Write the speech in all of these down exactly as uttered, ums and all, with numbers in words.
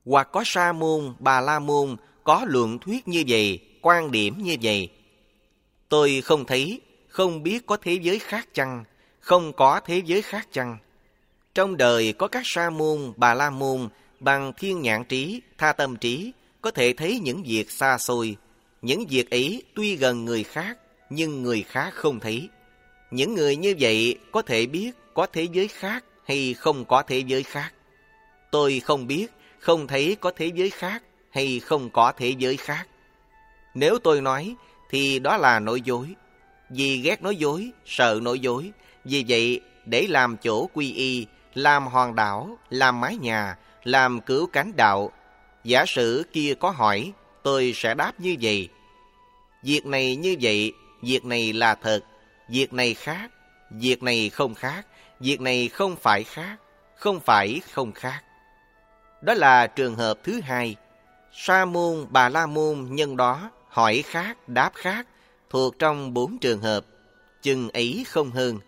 Hoặc có Sa môn, Bà La môn có luận thuyết như vậy, quan điểm như vậy. Tôi không thấy, không biết có thế giới khác chăng, không có thế giới khác chăng. Trong đời có các Sa môn, Bà La môn bằng thiên nhãn trí, tha tâm trí có thể thấy những việc xa xôi. Những việc ấy tuy gần người khác, nhưng người khác không thấy. Những người như vậy có thể biết có thế giới khác hay không có thế giới khác. Tôi không biết, không thấy có thế giới khác hay không có thế giới khác. Nếu tôi nói thì đó là nói dối. Vì ghét nói dối, sợ nói dối. Vì vậy, để làm chỗ quy y, làm hòn đảo, làm mái nhà, làm cứu cánh đạo, giả sử kia có hỏi, tôi sẽ đáp như vậy. Việc này như vậy, việc này là thật, việc này khác, việc này không khác, việc này không phải khác, không phải không khác. Đó là trường hợp thứ hai. Sa môn, Bà La môn nhân đó hỏi khác, đáp khác, thuộc trong bốn trường hợp, chừng ấy không hơn.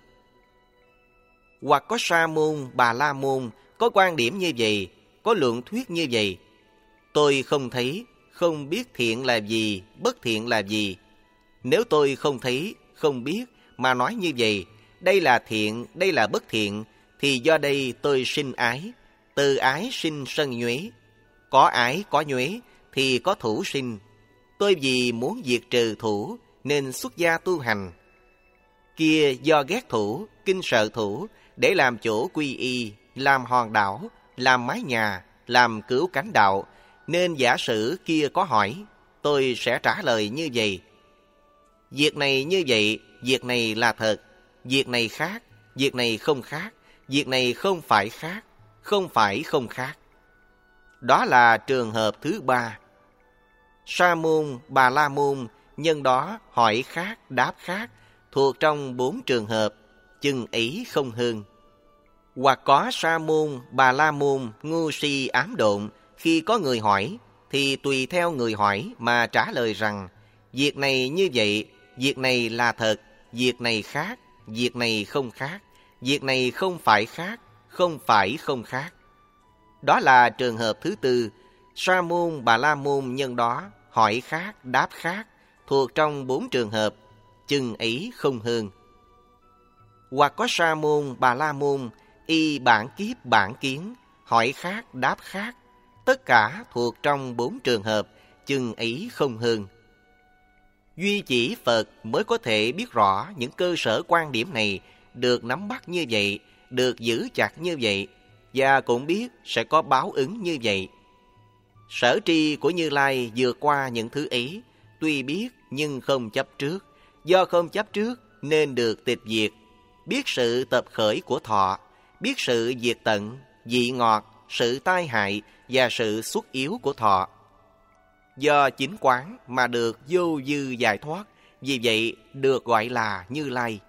Hoặc có Sa môn, Bà La môn có quan điểm như vậy, có luận thuyết như vậy. Tôi không thấy, không biết thiện là gì, bất thiện là gì. Nếu tôi không thấy, không biết mà nói như vậy, đây là thiện, đây là bất thiện, thì do đây tôi sinh ái, từ ái sinh sân nhuế. Có ái, có nhuế, thì có thủ sinh. Tôi vì muốn diệt trừ thủ, nên xuất gia tu hành. Kia do ghét thủ, kinh sợ thủ, để làm chỗ quy y, làm hòn đảo, làm mái nhà, làm cứu cánh đạo, nên giả sử kia có hỏi, tôi sẽ trả lời như vậy. Việc này như vậy, việc này là thật, việc này khác, việc này không khác, việc này không phải khác, không phải không khác. Đó là trường hợp thứ ba. Sa môn, Bà La môn nhân đó hỏi khác, đáp khác, thuộc trong bốn trường hợp, chừng ấy không hơn. Hoặc có Sa môn, Bà La môn ngu si ám độn, khi có người hỏi, thì tùy theo người hỏi mà trả lời rằng, việc này như vậy, việc này là thật, việc này khác, việc này không khác, việc này không phải khác, không phải không khác. Đó là trường hợp thứ tư. Sa môn, Bà La môn nhân đó hỏi khác, đáp khác, thuộc trong bốn trường hợp, chừng ấy không hơn. Hoặc có Sa môn, Bà La môn y bản kiếp bản kiến, hỏi khác, đáp khác, tất cả thuộc trong bốn trường hợp, chừng ấy không hơn. Duy chỉ Phật mới có thể biết rõ những cơ sở quan điểm này được nắm bắt như vậy, được giữ chặt như vậy, và cũng biết sẽ có báo ứng như vậy. Sở tri của Như Lai vượt qua những thứ ấy, tuy biết nhưng không chấp trước. Do không chấp trước nên được tịch diệt. Biết sự tập khởi của thọ, biết sự diệt tận, vị ngọt, sự tai hại và sự xuất yếu của thọ. Do chính quán mà được vô dư giải thoát, vì vậy được gọi là Như Lai.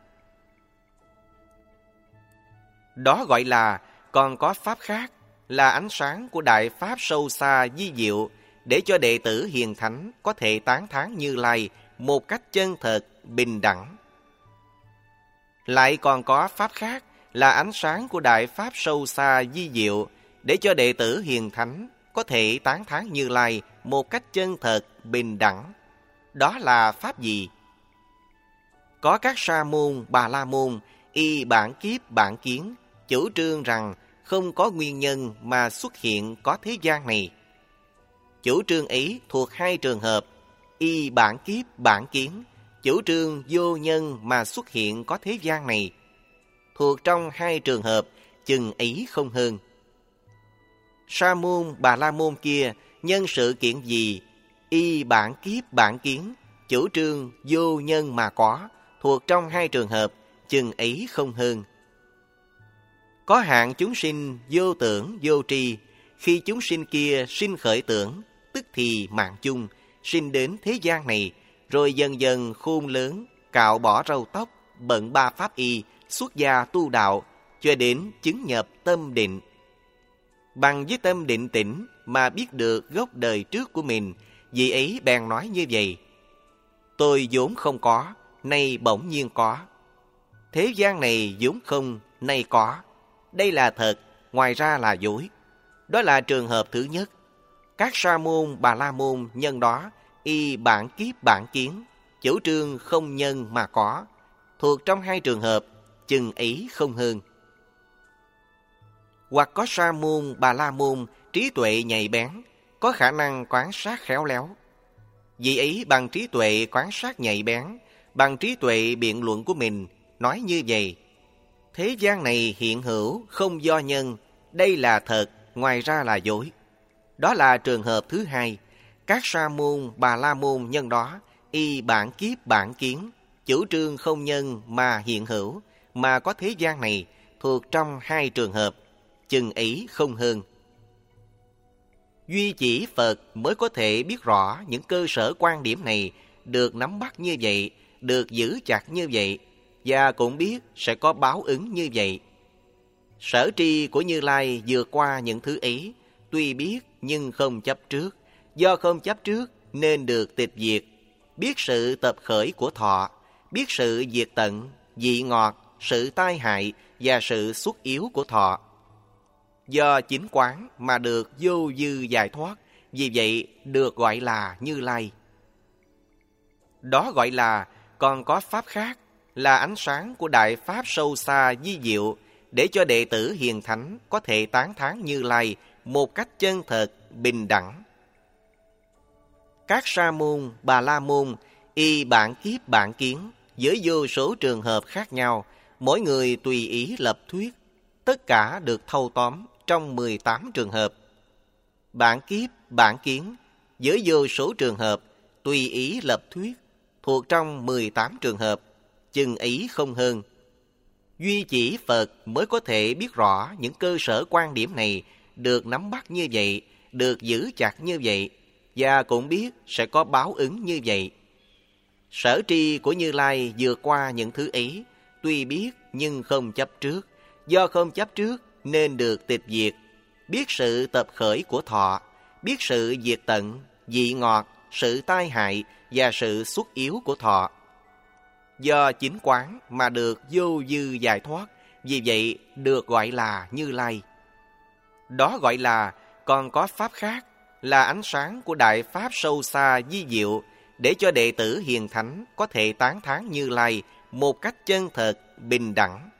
Đó gọi là còn có pháp khác, là ánh sáng của đại pháp sâu xa vi diệu, để cho đệ tử hiền thánh có thể tán thán Như Lai một cách chân thật, bình đẳng. Lại còn có pháp khác, là ánh sáng của đại pháp sâu xa vi diệu, để cho đệ tử hiền thánh có thể tán thán Như Lai một cách chân thật, bình đẳng. Đó là pháp gì? Có các Sa môn, Bà La môn y bản kiếp bản kiến, chủ trương rằng không có nguyên nhân mà xuất hiện có thế gian này. Chủ trương ấy thuộc hai trường hợp. Y bản kiếp bản kiến, chủ trương vô nhân mà xuất hiện có thế gian này, thuộc trong hai trường hợp, chừng ấy không hơn. Sa môn, Bà La môn kia nhân sự kiện gì? Y bản kiếp bản kiến, chủ trương vô nhân mà có, thuộc trong hai trường hợp, chừng ấy không hơn. Có hạng chúng sinh vô tưởng vô tri, khi chúng sinh kia sinh khởi tưởng, tức thì mạng chung, sinh đến thế gian này, rồi dần dần khôn lớn, cạo bỏ râu tóc, bận ba pháp y, xuất gia tu đạo, cho đến chứng nhập tâm định. Bằng với tâm định tĩnh mà biết được gốc đời trước của mình, vị ấy bèn nói như vậy: tôi vốn không có, nay bỗng nhiên có. Thế gian này vốn không, nay có. Đây là thật, ngoài ra là dối. Đó là trường hợp thứ nhất. Các sa môn Bà La Môn nhân đó y bản kiếp bản kiến, chủ trương không nhân mà có, thuộc trong hai trường hợp, chừng ý không hơn. Hoặc có sa môn Bà La Môn trí tuệ nhạy bén, có khả năng quan sát khéo léo. Vì ấy bằng trí tuệ quan sát nhạy bén, bằng trí tuệ biện luận của mình, nói như vậy: thế gian này hiện hữu không do nhân, đây là thật, ngoài ra là dối. Đó là trường hợp thứ hai. Các sa môn Bà La Môn nhân đó y bản kiếp bản kiến, chủ trương không nhân mà hiện hữu, mà có thế gian này, thuộc trong hai trường hợp, chừng ý không hơn. Duy chỉ Phật mới có thể biết rõ những cơ sở quan điểm này được nắm bắt như vậy, được giữ chặt như vậy, và cũng biết sẽ có báo ứng như vậy. Sở tri của Như Lai vượt qua những thứ ấy, tuy biết nhưng không chấp trước, do không chấp trước nên được tịch diệt, biết sự tập khởi của thọ, biết sự diệt tận, vị ngọt, sự tai hại và sự xuất yếu của thọ. Do chính quán mà được vô dư giải thoát, vì vậy được gọi là Như Lai. Đó gọi là còn có pháp khác, là ánh sáng của đại pháp sâu xa vi diệu, để cho đệ tử hiền thánh có thể tán thán Như Lai một cách chân thật, bình đẳng. Các sa môn Bà La Môn y bản kiếp bản kiến, với vô số trường hợp khác nhau, mỗi người tùy ý lập thuyết, tất cả được thâu tóm trong mười tám trường hợp. Bản kiếp bản kiến, với vô số trường hợp, tùy ý lập thuyết, thuộc trong mười tám trường hợp, chừng ý không hơn. Duy chỉ Phật mới có thể biết rõ những cơ sở quan điểm này được nắm bắt như vậy, được giữ chặt như vậy, và cũng biết sẽ có báo ứng như vậy. Sở tri của Như Lai vượt qua những thứ ấy, tuy biết nhưng không chấp trước, do không chấp trước nên được tịch diệt, biết sự tập khởi của thọ, biết sự diệt tận, vị ngọt, sự tai hại và sự xuất yếu của thọ. Do chính quán mà được vô dư giải thoát, vì vậy được gọi là Như Lai. Đó gọi là còn có pháp khác, là ánh sáng của đại pháp sâu xa vi diệu, để cho đệ tử hiền thánh có thể tán thán Như Lai một cách chân thật, bình đẳng.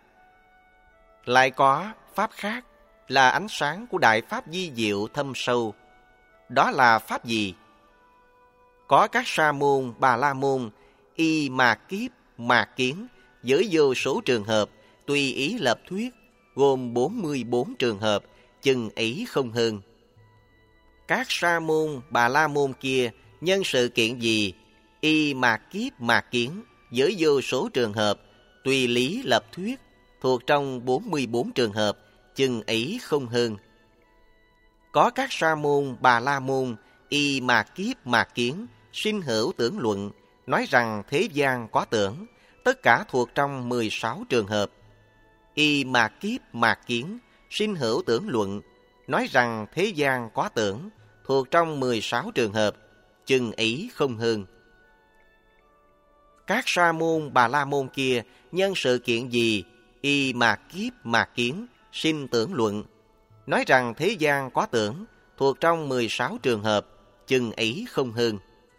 Lại có pháp khác, là ánh sáng của đại pháp vi diệu thâm sâu. Đó là pháp gì? Có các sa môn Bà La Môn y mạt kiếp mạt kiến, với vô số trường hợp, tùy ý lập thuyết, gồm bốn mươi bốn trường hợp, chừng ý không hơn. Các sa môn Bà La Môn kia nhân sự kiện gì y mạt kiếp mạt kiến, với vô số trường hợp, tùy lý lập thuyết, thuộc trong bốn mươi bốn trường hợp, chừng ý không hơn. Có các sa môn Bà La Môn y mạt kiếp mạt kiến, sinh hữu tưởng luận, nói rằng thế gian có tưởng, tất cả thuộc trong mười sáu trường hợp. Y mạt kiếp mạt kiến, sinh hữu tưởng luận, nói rằng thế gian có tưởng, thuộc trong mười sáu trường hợp, chừng ý không hơn. Các sa môn Bà La Môn kia nhân sự kiện gì y mạt kiếp mạt kiến, sinh tưởng luận, nói rằng thế gian có tưởng, thuộc trong mười sáu trường hợp, chừng ý không hơn.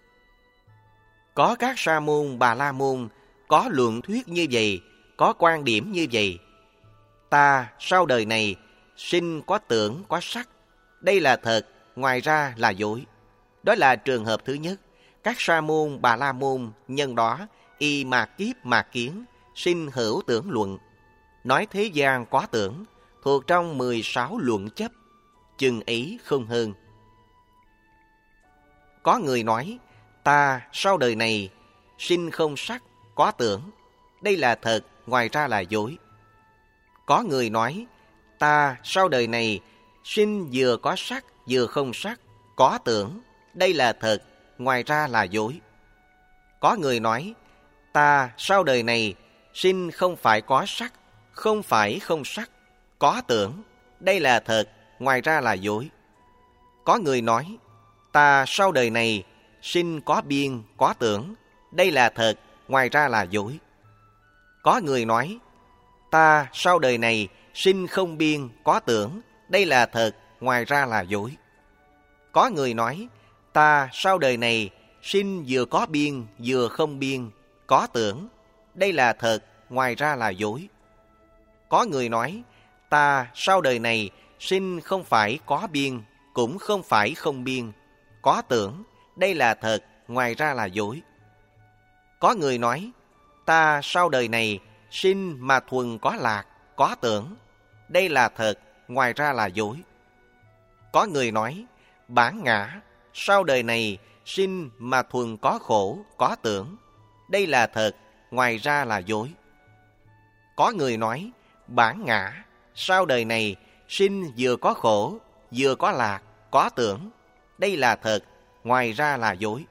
Có các sa môn Bà La Môn có luận thuyết như vậy, có quan điểm như vậy: ta sau đời này sinh có tưởng có sắc, đây là thật, ngoài ra là dối. Đó là trường hợp thứ nhất. Các sa môn Bà La Môn nhân đó y mạt kiếp mạt kiến, sinh hữu tưởng luận, nói thế gian có tưởng, thuộc trong mười sáu luận chấp, chừng ý không hơn. Có người nói: ta sau đời này sinh không sắc, có tưởng, đây là thật, ngoài ra là dối. Có người nói: ta sau đời này sinh vừa có sắc vừa không sắc, có tưởng, đây là thật, ngoài ra là dối. Có người nói: ta sau đời này sinh không phải có sắc, không phải không sắc, có tưởng, đây là thật, ngoài ra là dối. Có người nói: ta sau đời này sinh có biên, có tưởng, đây là thật, ngoài ra là dối. Có người nói: ta sau đời này sinh không biên, có tưởng, đây là thật, ngoài ra là dối. Có người nói, ta sau đời này sinh vừa có biên vừa không biên, có tưởng, đây là thật, ngoài ra là dối. Có người nói, ta sau đời này sinh không phải có biên, cũng không phải không biên, có tưởng, đây là thật, ngoài ra là dối. Có người nói, ta sau đời này sinh mà thuần có lạc, có tưởng, đây là thật, ngoài ra là dối. Có người nói, bản ngã sau đời này sinh mà thuần có khổ, có tưởng, đây là thật, ngoài ra là dối. Có người nói, bản ngã sau đời này sinh vừa có khổ, vừa có lạc, có tưởng, đây là thật, ngoài ra là dối.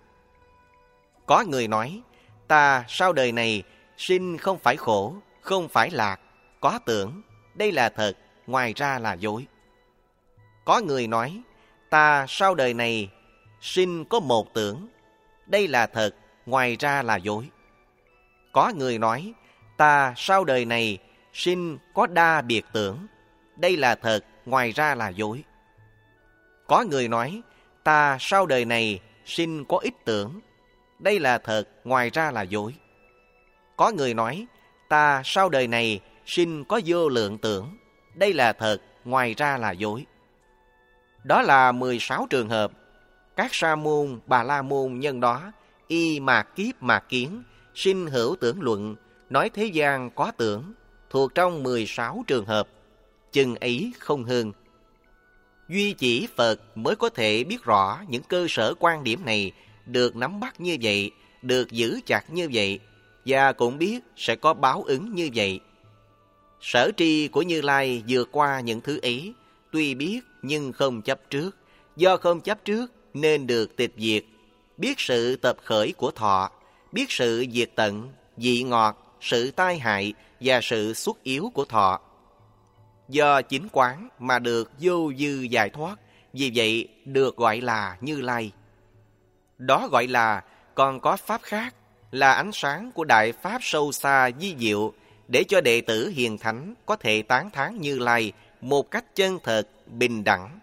Có người nói, ta sau đời này sinh không phải khổ, không phải lạc, có tưởng, đây là thật, ngoài ra là dối. Có người nói, ta sau đời này sinh có một tưởng, đây là thật, ngoài ra là dối. Có người nói, ta sau đời này sinh có đa biệt tưởng, đây là thật, ngoài ra là dối. Có người nói, ta sau đời này sinh có ít tưởng, đây là thật, ngoài ra là dối. Có người nói, ta sau đời này sinh có vô lượng tưởng, đây là thật, ngoài ra là dối. Đó là mười sáu trường hợp. Các sa môn, bà la môn nhân đó, y mạt kiếp mạt kiến, sinh hữu tưởng luận, nói thế gian có tưởng, thuộc trong mười sáu trường hợp, chừng ấy không hơn. Duy chỉ Phật mới có thể biết rõ những cơ sở quan điểm này được nắm bắt như vậy, được giữ chặt như vậy, và cũng biết sẽ có báo ứng như vậy. Sở tri của Như Lai vượt qua những thứ ấy, tuy biết nhưng không chấp trước, do không chấp trước nên được tịch diệt, biết sự tập khởi của thọ, biết sự diệt tận, vị ngọt, sự tai hại và sự xuất yếu của thọ. Do chính quán mà được vô dư giải thoát, vì vậy được gọi là Như Lai. Đó gọi là còn có pháp khác, là ánh sáng của đại pháp sâu xa vi diệu, để cho đệ tử hiền thánh có thể tán thán Như Lai một cách chân thật, bình đẳng.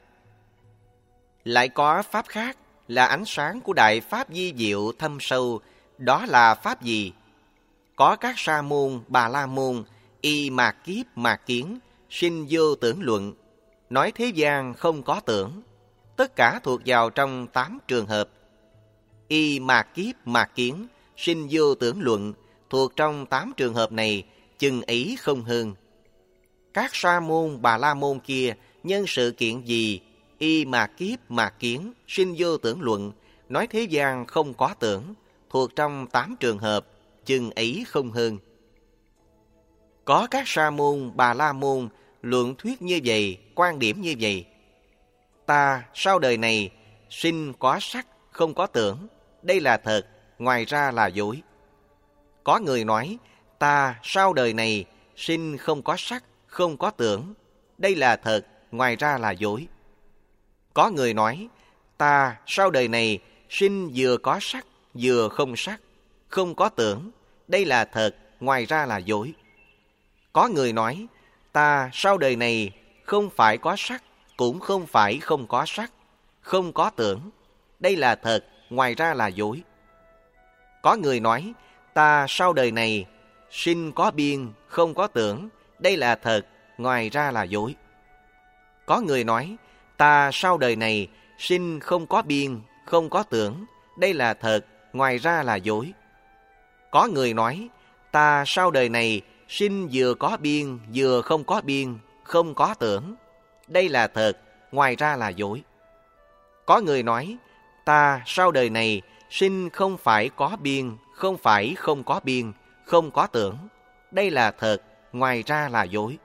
Lại có pháp khác, là ánh sáng của đại pháp vi diệu thâm sâu, đó là pháp gì? Có các sa môn, bà la môn, y mạt kiếp mạt kiến, sinh vô tưởng luận, nói thế gian không có tưởng, tất cả thuộc vào trong tám trường hợp. Y mạt kiếp mạt kiến, sinh vô tưởng luận, thuộc trong tám trường hợp này, chừng ấy không hơn. Các sa môn, bà la môn kia, nhân sự kiện gì, y mạt kiếp mạt kiến, sinh vô tưởng luận, nói thế gian không có tưởng, thuộc trong tám trường hợp, chừng ấy không hơn. Có các sa môn, bà la môn, luận thuyết như vậy, quan điểm như vậy. Ta sau đời này, sinh có sắc, không có tưởng, đây là thật, ngoài ra là dối. Có người nói, ta sau đời này, sinh không có sắc, không có tưởng, đây là thật, ngoài ra là dối. Có người nói, ta sau đời này, sinh vừa có sắc, vừa không sắc, không có tưởng, đây là thật, ngoài ra là dối. Có người nói, ta sau đời này không phải có sắc, cũng không phải không có sắc, không có tưởng, đây là thật, ngoài ra là dối. Có người nói, ta sau đời này sinh có biên, không có tưởng, đây là thật, ngoài ra là dối. Có người nói, ta sau đời này sinh không có biên, không có tưởng, đây là thật, ngoài ra là dối. Có người nói, ta sau đời này sinh vừa có biên, vừa không có biên, không có tưởng, đây là thật, ngoài ra là dối. Có người nói, ta sau đời này sinh không phải có biên, không phải không có biên, không có tưởng, đây là thật, ngoài ra là dối.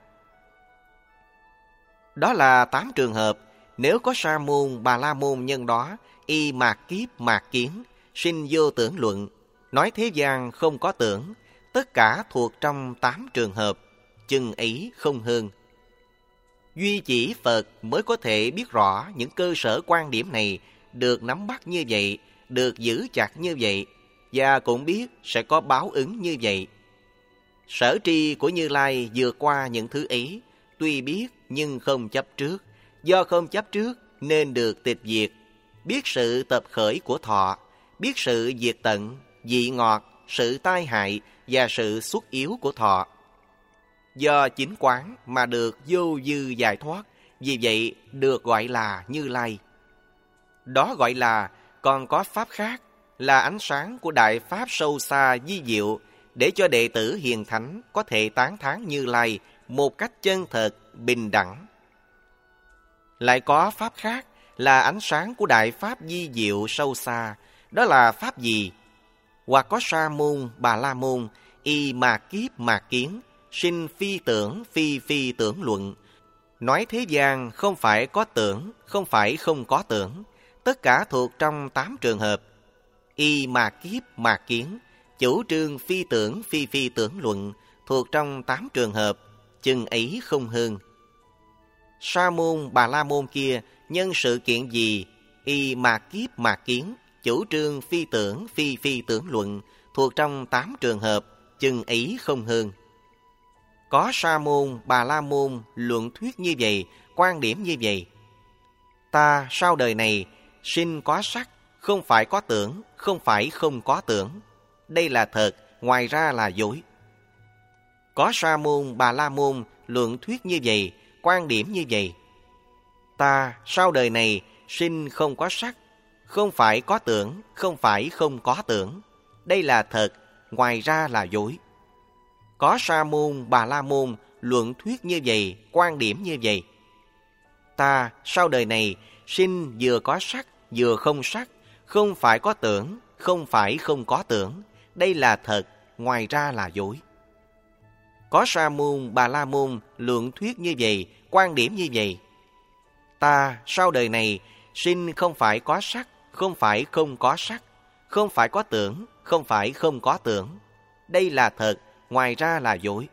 Đó là tám trường hợp. Nếu có sa môn, bà la môn nhân đó, y mạt kiếp mạt kiến, sinh vô tưởng luận, nói thế gian không có tưởng, tất cả thuộc trong tám trường hợp, chừng ấy không hơn. Duy chỉ Phật mới có thể biết rõ những cơ sở quan điểm này được nắm bắt như vậy, được giữ chặt như vậy, và cũng biết sẽ có báo ứng như vậy. Sở tri của Như Lai vượt qua những thứ ấy, tuy biết nhưng không chấp trước, do không chấp trước nên được tịch diệt, biết sự tập khởi của thọ, biết sự diệt tận, vị ngọt, sự tai hại và sự xuất yếu của thọ. Do chính quán mà được vô dư giải thoát, vì vậy được gọi là Như Lai. Đó gọi là còn có pháp khác, là ánh sáng của đại pháp sâu xa vi diệu, để cho đệ tử hiền thánh có thể tán thán Như Lai một cách chân thật, bình đẳng. Lại có pháp khác, là ánh sáng của đại pháp vi diệu sâu xa. Đó là pháp gì? Hoặc có Sa môn, Bà La môn, y mà kiếp mà kiến, sinh phi tưởng, phi phi tưởng luận. Nói thế gian không phải có tưởng, không phải không có tưởng. Tất cả thuộc trong tám trường hợp. Y mà kiếp mà kiến, chủ trương phi tưởng, phi phi tưởng luận, thuộc trong tám trường hợp, chừng ấy không hơn. Sa môn, Bà La môn kia, nhân sự kiện gì? Y mà kiếp mà kiến, chủ trương phi tưởng, phi phi tưởng luận, thuộc trong tám trường hợp, chừng ấy không hơn. Có Sa môn, Bà La môn luận thuyết như vậy, quan điểm như vậy. Ta sau đời này sinh có sắc, không phải có tưởng, không phải không có tưởng. Đây là thật, ngoài ra là dối. Có Sa môn, Bà La môn luận thuyết như vậy, quan điểm như vậy. Ta sau đời này sinh không có sắc, không phải có tưởng, không phải không có tưởng. Đây là thật, ngoài ra là dối. Có Sa môn, Bà La môn luận thuyết như vậy, quan điểm như vậy. Ta sau đời này sinh vừa có sắc, vừa không sắc, không phải có tưởng, không phải không có tưởng. Đây là thật, ngoài ra là dối. Có Sa môn, Bà La môn luận thuyết như vậy, quan điểm như vậy. Ta sau đời này sinh không phải có sắc, không phải không có sắc, không phải có tưởng, không phải không có tưởng. Đây là thật, ngoài ra là dối.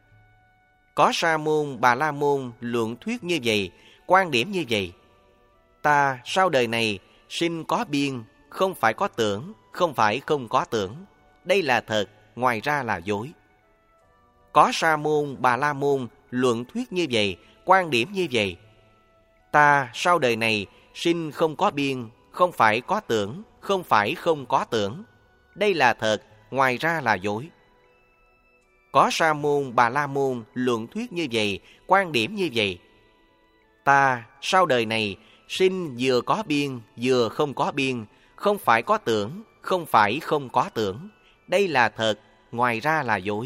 Có Sa môn, Bà La môn luận thuyết như vậy, quan điểm như vậy. Ta sau đời này sinh có biên, không phải có tưởng, không phải không có tưởng. Đây là thật, ngoài ra là dối. Có Sa môn, Bà La môn luận thuyết như vậy, quan điểm như vậy. Ta sau đời này sinh không có biên, không phải có tưởng, không phải không có tưởng. Đây là thật, ngoài ra là dối. Có Sa môn, Bà La môn luận thuyết như vậy, quan điểm như vậy. Ta sau đời này sinh vừa có biên, vừa không có biên, không phải có tưởng, không phải không có tưởng. Đây là thật, ngoài ra là dối.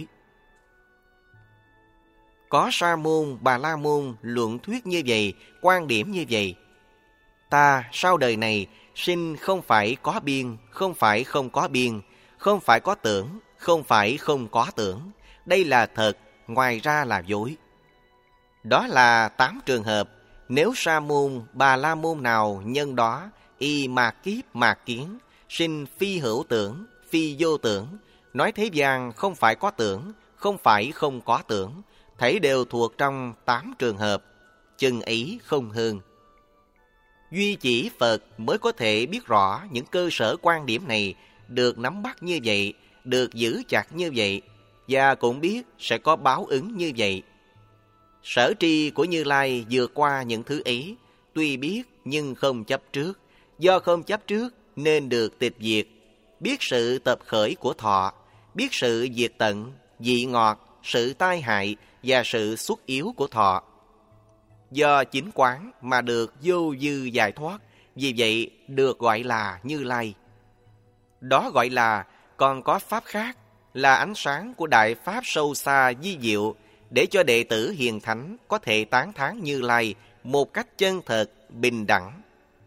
Có Sa môn, Bà La môn luận thuyết như vậy, quan điểm như vậy. Ta sau đời này sinh không phải có biên, không phải không có biên, không phải có tưởng, không phải không có tưởng. Đây là thật, ngoài ra là dối. Đó là tám trường hợp. Nếu Sa môn, Bà La môn nào nhân đó, y mà kiếp mà kiến, sinh phi hữu tưởng, phi vô tưởng, nói thế gian không phải có tưởng, không phải không có tưởng, thảy đều thuộc trong tám trường hợp, chừng ấy không hơn. Duy chỉ Phật mới có thể biết rõ những cơ sở quan điểm này được nắm bắt như vậy, được giữ chặt như vậy, và cũng biết sẽ có báo ứng như vậy. Sở tri của Như Lai vượt qua những thứ ấy, tuy biết nhưng không chấp trước. Do không chấp trước nên được tịch diệt. Biết sự tập khởi của thọ, biết sự diệt tận, vị ngọt, sự tai hại và sự xuất yếu của thọ. Do chính quán mà được vô dư giải thoát, vì vậy được gọi là Như Lai. Đó gọi là còn có pháp khác, là ánh sáng của đại pháp sâu xa vi diệu, để cho đệ tử hiền thánh có thể tán thán Như Lai một cách chân thật, bình đẳng.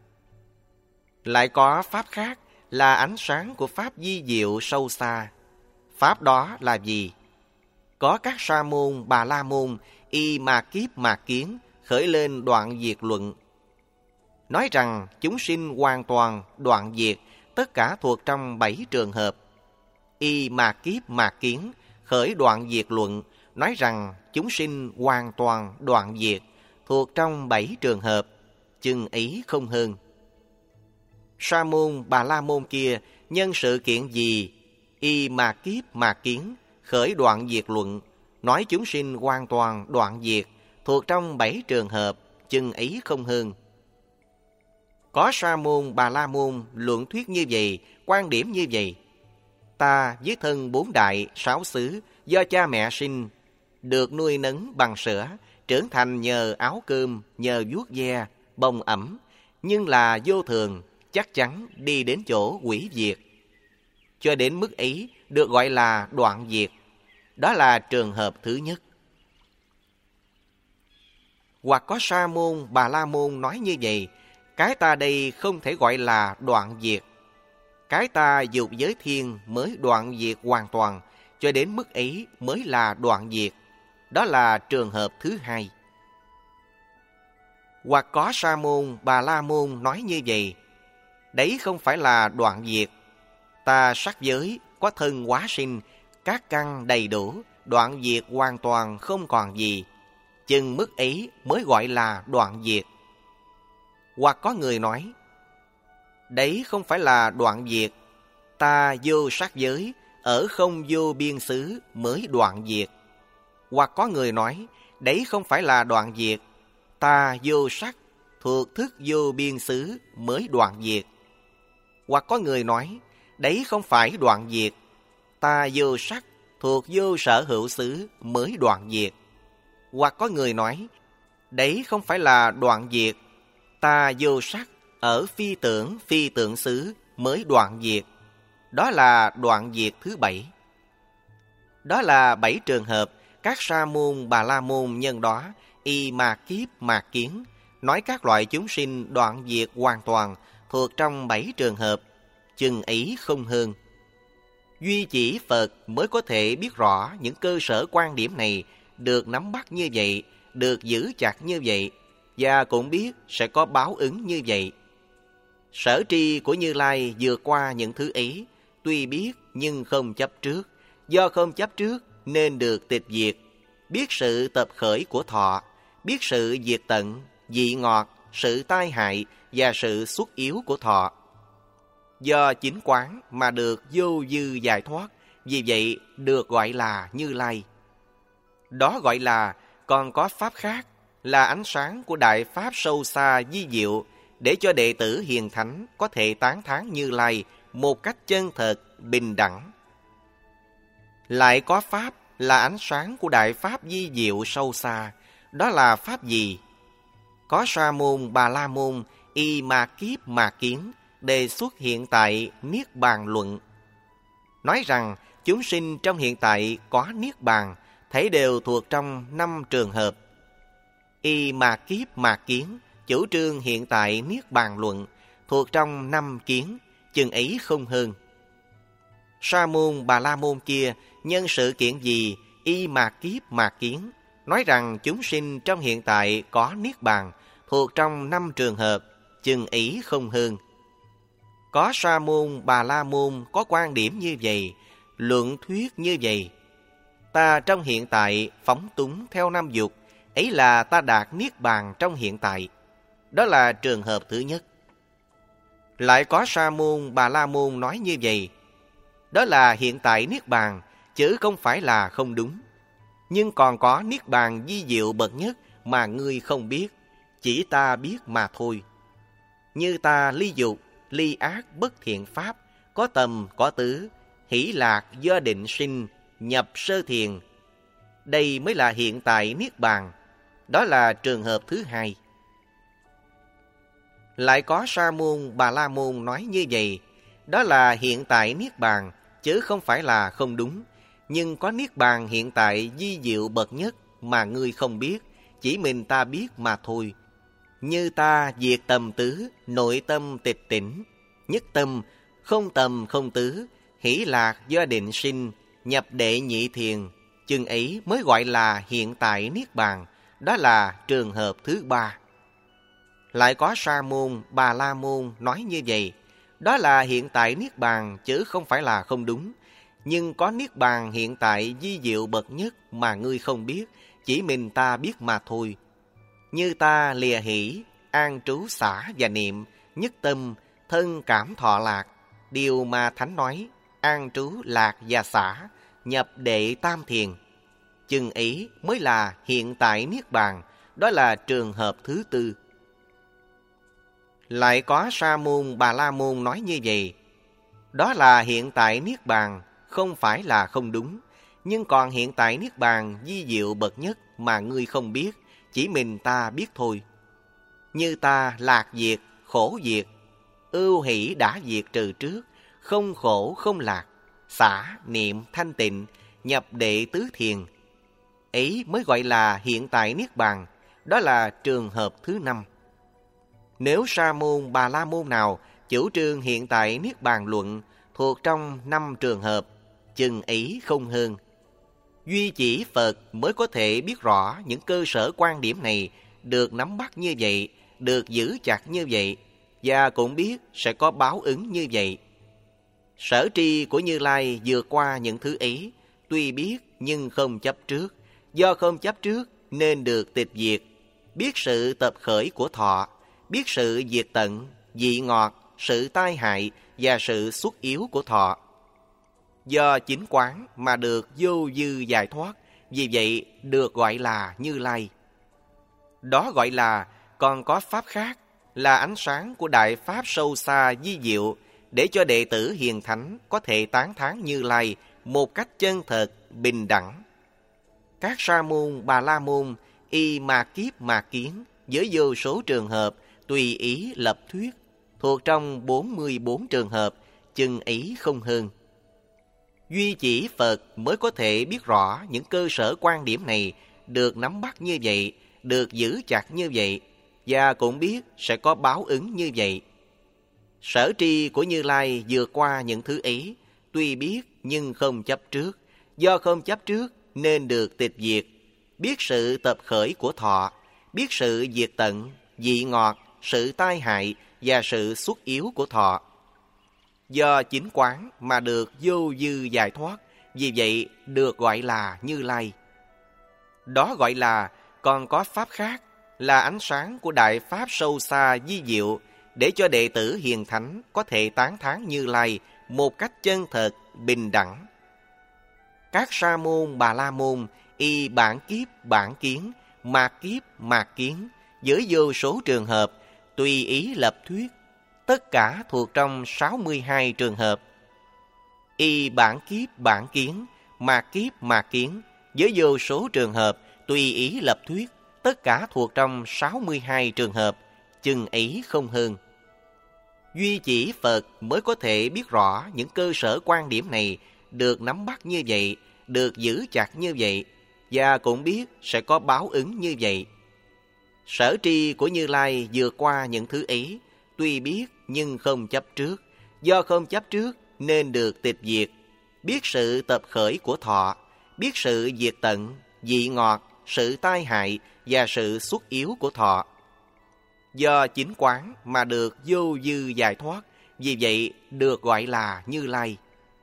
Lại có pháp khác, là ánh sáng của pháp vi diệu sâu xa. Pháp đó là gì? Có các Sa môn, Bà La môn, y mà kiếp mà kiến, khởi lên đoạn diệt luận. Nói rằng chúng sinh hoàn toàn đoạn diệt, tất cả thuộc trong bảy trường hợp. Y mà kiếp mà kiến, khởi đoạn diệt luận, nói rằng chúng sinh hoàn toàn đoạn diệt, thuộc trong bảy trường hợp, chừng ấy không hơn. Sa môn, Bà La môn kia, nhân sự kiện gì? Y mà kiếp mà kiến, khởi đoạn diệt luận, nói chúng sinh hoàn toàn đoạn diệt, thuộc trong bảy trường hợp, chừng ấy không hơn. Có Sa môn Bà La môn luận thuyết như vậy, quan điểm như vậy. Ta với thân bốn đại, sáu xứ, do cha mẹ sinh, được nuôi nấng bằng sữa, trưởng thành nhờ áo cơm, nhờ vuốt ve, bồng ẩm, nhưng là vô thường, chắc chắn đi đến chỗ hủy diệt. Cho đến mức ấy được gọi là đoạn diệt. Đó là trường hợp thứ nhất. Hoặc có Sa môn Bà La môn nói như vậy, cái ta đây không thể gọi là đoạn diệt. Cái ta dục giới thiên mới đoạn diệt hoàn toàn, cho đến mức ấy mới là đoạn diệt. Đó là trường hợp thứ hai. Hoặc có Sa môn Bà La môn nói như vậy, đấy không phải là đoạn diệt. Ta sắc giới, có thân hóa sinh, các căn đầy đủ, đoạn diệt hoàn toàn không còn gì. Chừng mức ấy mới gọi là đoạn diệt. Hoặc có người nói, đấy không phải là đoạn diệt. Ta vô sắc giới, ở không vô biên xứ mới đoạn diệt. Hoặc có người nói, đấy không phải là đoạn diệt. Ta vô sắc, thuộc thức vô biên xứ mới đoạn diệt. Hoặc có người nói, đấy không phải đoạn diệt. Ta vô sắc, thuộc vô sở hữu xứ mới đoạn diệt. Hoặc có người nói, đấy không phải là đoạn diệt. Ta vô sắc, ở phi tưởng phi tưởng xứ mới đoạn diệt. Đó là đoạn diệt thứ bảy. Đó là bảy trường hợp các Sa môn Bà La môn nhân đó y mạt kiếp mạt kiến, nói các loại chúng sinh đoạn diệt hoàn toàn, thuộc trong bảy trường hợp, chừng ấy không hơn. Duy chỉ Phật mới có thể biết rõ những cơ sở quan điểm này được nắm bắt như vậy, được giữ chặt như vậy, và cũng biết sẽ có báo ứng như vậy. Sở tri của Như Lai vượt qua những thứ ấy, tuy biết nhưng không chấp trước. Do không chấp trước nên được tịch diệt. Biết sự tập khởi của thọ, biết sự diệt tận, vị ngọt, sự tai hại và sự xuất yếu của thọ. Do chính quán mà được vô dư giải thoát, vì vậy được gọi là Như Lai. Đó gọi là còn có pháp khác, là ánh sáng của đại pháp sâu xa vi diệu, để cho đệ tử hiền thánh có thể tán thán Như Lai một cách chân thật, bình đẳng. Lại có pháp là ánh sáng của đại pháp vi diệu sâu xa. Đó là pháp gì? Có Sa môn Bà La môn y mạt kiếp mạt kiến đề xuất hiện tại Niết Bàn luận, nói rằng chúng sinh trong hiện tại có Niết Bàn, thấy đều thuộc trong năm trường hợp. Y mạt kiếp mạt kiến chủ trương hiện tại Niết Bàn luận, thuộc trong năm kiến, chừng ấy không hơn. Sa môn Bà La môn kia nhân sự kiện gì y mạt kiếp mạt kiến, nói rằng chúng sinh trong hiện tại có Niết Bàn, thuộc trong năm trường hợp, chừng ấy không hơn. Có Sa môn Bà La môn có quan điểm như vậy, luận thuyết như vậy. Ta trong hiện tại phóng túng theo năm dục, ấy là ta đạt Niết Bàn trong hiện tại. Đó là trường hợp thứ nhất. Lại có Sa môn Bà La môn nói như vậy, đó là hiện tại Niết Bàn, chứ không phải là không đúng. Nhưng còn có Niết Bàn vi diệu bậc nhất mà ngươi không biết, chỉ ta biết mà thôi. Như ta ly dục, ly ác bất thiện pháp, có tầm có tứ, hỷ lạc do định sinh, nhập sơ thiền. Đây mới là hiện tại Niết Bàn. Đó là trường hợp thứ hai. Lại có Sa môn Bà La môn nói như vậy, đó là hiện tại Niết Bàn, chứ không phải là không đúng. Nhưng có Niết Bàn hiện tại vi diệu bậc nhất mà ngươi không biết, chỉ mình ta biết mà thôi. Như ta diệt tầm tứ, nội tâm tịch tỉnh, nhất tâm, không tầm không tứ, hỷ lạc do định sinh, nhập đệ nhị thiền, chừng ấy mới gọi là hiện tại Niết Bàn. Đó là trường hợp thứ ba. Lại có Sa môn Bà La môn nói như vậy, đó là hiện tại Niết Bàn, chứ không phải là không đúng. Nhưng có Niết Bàn hiện tại vi diệu bậc nhất mà ngươi không biết, chỉ mình ta biết mà thôi. Như ta lìa hỷ, an trú xả và niệm, nhất tâm, thân cảm thọ lạc, điều mà Thánh nói, an trú lạc và xả, nhập đệ tam thiền. Chừng ấy mới là hiện tại Niết Bàn. Đó là trường hợp thứ tư. lại có Sa môn Bà La môn nói như vậy. Đó là hiện tại Niết Bàn, không phải là không đúng. Nhưng còn hiện tại Niết Bàn vi diệu bậc nhất mà ngươi không biết, chỉ mình ta biết thôi. Như ta lạc diệt, khổ diệt, ưu hỷ đã diệt trừ trước, không khổ không lạc, xả niệm thanh tịnh, nhập đệ tứ thiền. Ấy mới gọi là hiện tại Niết Bàn, đó là trường hợp thứ năm. Nếu Sa môn Bà La môn nào chủ trương hiện tại Niết Bàn luận thuộc trong năm trường hợp, chừng ấy không hơn. Duy chỉ Phật mới có thể biết rõ những cơ sở quan điểm này được nắm bắt như vậy, được giữ chặt như vậy, và cũng biết sẽ có báo ứng như vậy. Sở tri của Như Lai vượt qua những thứ ấy, tuy biết nhưng không chấp trước. Do không chấp trước nên được tịch diệt, biết sự tập khởi của thọ, biết sự diệt tận, vị ngọt, sự tai hại và sự xuất yếu của thọ. Do chính quán mà được vô dư giải thoát, vì vậy được gọi là Như Lai. Đó gọi là còn có pháp khác, là ánh sáng của đại pháp sâu xa vi diệu, để cho đệ tử hiền thánh có thể tán thán Như Lai một cách chân thật, bình đẳng. Các Sa môn Bà La môn y mà kiếp mà kiến với vô số trường hợp tùy ý lập thuyết, thuộc trong bốn mươi bốn trường hợp, chừng ấy không hơn. Duy chỉ Phật mới có thể biết rõ những cơ sở quan điểm này được nắm bắt như vậy, được giữ chặt như vậy, và cũng biết sẽ có báo ứng như vậy. Sở tri của Như Lai vượt qua những thứ ấy, tuy biết nhưng không chấp trước. Do không chấp trước nên được tịch diệt, biết sự tập khởi của thọ, biết sự diệt tận, vị ngọt, sự tai hại và sự xuất yếu của thọ. Do chính quán mà được vô dư giải thoát, vì vậy được gọi là Như Lai. Đó gọi là còn có pháp khác, là ánh sáng của đại pháp sâu xa vi diệu, để cho đệ tử hiền thánh có thể tán thán Như Lai một cách chân thật, bình đẳng. Các Sa môn Bà La môn y bản kiếp bản kiến, mạt kiếp mạt kiến, với vô số trường hợp tùy ý lập thuyết, tất cả thuộc trong sáu mươi hai trường hợp. Y bản kiếp bản kiến, mạt kiếp mạt kiến, với vô số trường hợp tùy ý lập thuyết, tất cả thuộc trong sáu mươi hai trường hợp, chừng ấy không hơn. Duy chỉ Phật mới có thể biết rõ những cơ sở quan điểm này được nắm bắt như vậy, được giữ chặt như vậy, và cũng biết sẽ có báo ứng như vậy. Sở tri của Như Lai vượt qua những thứ ấy, tuy biết nhưng không chấp trước. Do không chấp trước nên được tịch diệt, biết sự tập khởi của thọ, biết sự diệt tận, vị ngọt, sự tai hại và sự xuất yếu của thọ. Do chính quán mà được vô dư giải thoát, vì vậy được gọi là Như Lai.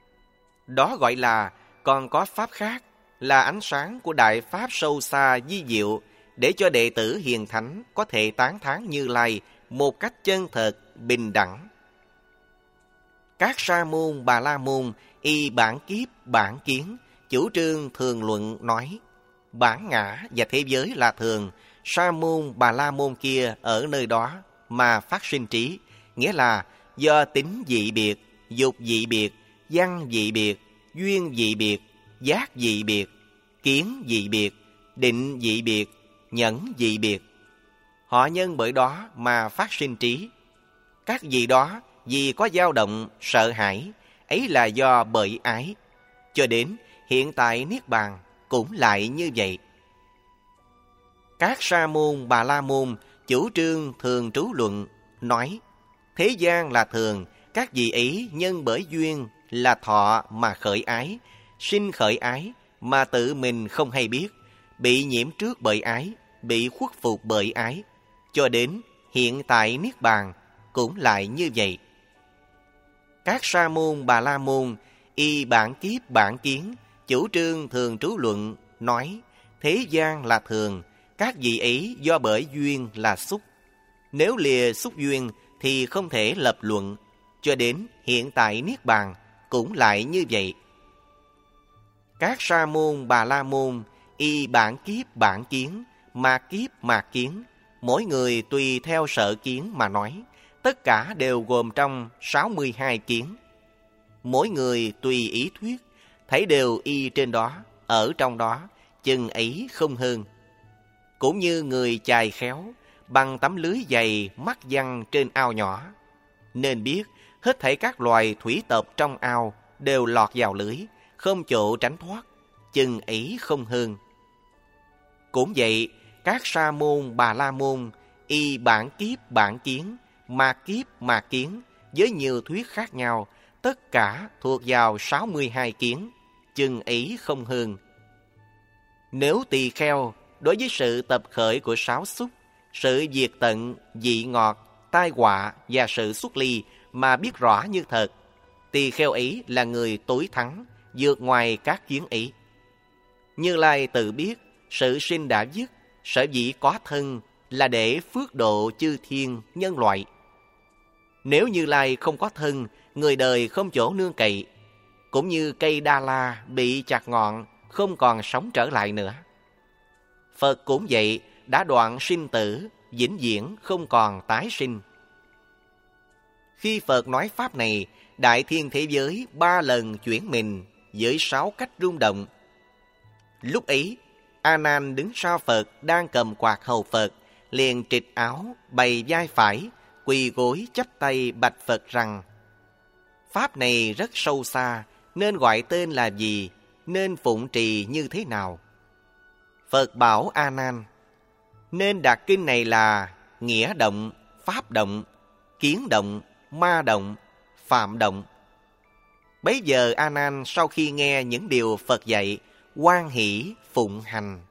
Đó gọi là còn có pháp khác, là ánh sáng của đại pháp sâu xa vi diệu, để cho đệ tử hiền thánh có thể tán thán Như Lai một cách chân thật, bình đẳng. Các Sa môn Bà La môn y bản kiếp bản kiến, chủ trương thường luận nói, bản ngã và thế giới là thường. Sa môn Bà La môn kia ở nơi đó mà phát sinh trí, nghĩa là do tính dị biệt, dục dị biệt, văn dị biệt, duyên dị biệt, giác dị biệt, kiến dị biệt, định dị biệt, nhẫn dị biệt. Họ nhân bởi đó mà phát sinh trí. Các vị đó vì có dao động, sợ hãi, ấy là do bởi ái. Cho đến hiện tại Niết Bàn cũng lại như vậy. Các Sa môn Bà La môn chủ trương thường trú luận, nói, thế gian là thường, các vị ấy nhân bởi duyên là thọ mà khởi ái, sinh khởi ái mà tự mình không hay biết, bị nhiễm trước bởi ái, bị khuất phục bởi ái, cho đến hiện tại Niết Bàn cũng lại như vậy. Các Sa môn Bà La môn y bản kiếp bản kiến, chủ trương thường trú luận, nói, thế gian là thường, các vị ấy do bởi duyên là xúc. Nếu lìa xúc duyên thì không thể lập luận, cho đến hiện tại Niết Bàn cũng lại như vậy. Các Sa môn Bà La môn y bản kiếp bản kiến, mạt kiếp mạt kiến, mỗi người tùy theo sở kiến mà nói, tất cả đều gồm trong sáu mươi hai kiến. Mỗi người tùy ý thuyết, thấy đều y trên đó, ở trong đó, chừng ấy không hơn. Cũng như người chài khéo, bằng tấm lưới dày mắc văng trên ao nhỏ, nên biết hết thảy các loài thủy tộc trong ao đều lọt vào lưới, không chỗ tránh thoát, chừng ấy không hơn. Cũng vậy, các sa môn Bà La môn y bản kiếp bản kiến, mạt kiếp mạt kiến, với nhiều thuyết khác nhau, tất cả thuộc vào sáu mươi hai kiến, chừng ấy không hơn. Nếu tỳ kheo đối với sự tập khởi của sáu xúc, sự diệt tận, dị ngọt, tai họa và sự xuất ly mà biết rõ như thật, tỳ kheo ấy là người tối thắng, vượt ngoài các kiến ấy. Như Lai tự biết sự sinh đã dứt, sở dĩ có thân là để phước độ chư thiên nhân loại. Nếu Như Lai không có thân, người đời không chỗ nương cậy, cũng như cây đa la bị chặt ngọn, không còn sống trở lại nữa. Phật cũng vậy, đã đoạn sinh tử, vĩnh viễn không còn tái sinh. Khi Phật nói pháp này, đại thiên thế giới ba lần chuyển mình với sáu cách rung động. Lúc ấy, A Nan đứng sau Phật đang cầm quạt hầu Phật, liền trịch áo, bày vai phải, quỳ gối chắp tay bạch Phật rằng: pháp này rất sâu xa, nên gọi tên là gì, nên phụng trì như thế nào? Phật bảo A Nan: nên đặt kinh này là nghĩa động, pháp động, kiến động, ma động, phạm động. Bấy giờ A Nan sau khi nghe những điều Phật dạy, hoan hỷ phụng hành.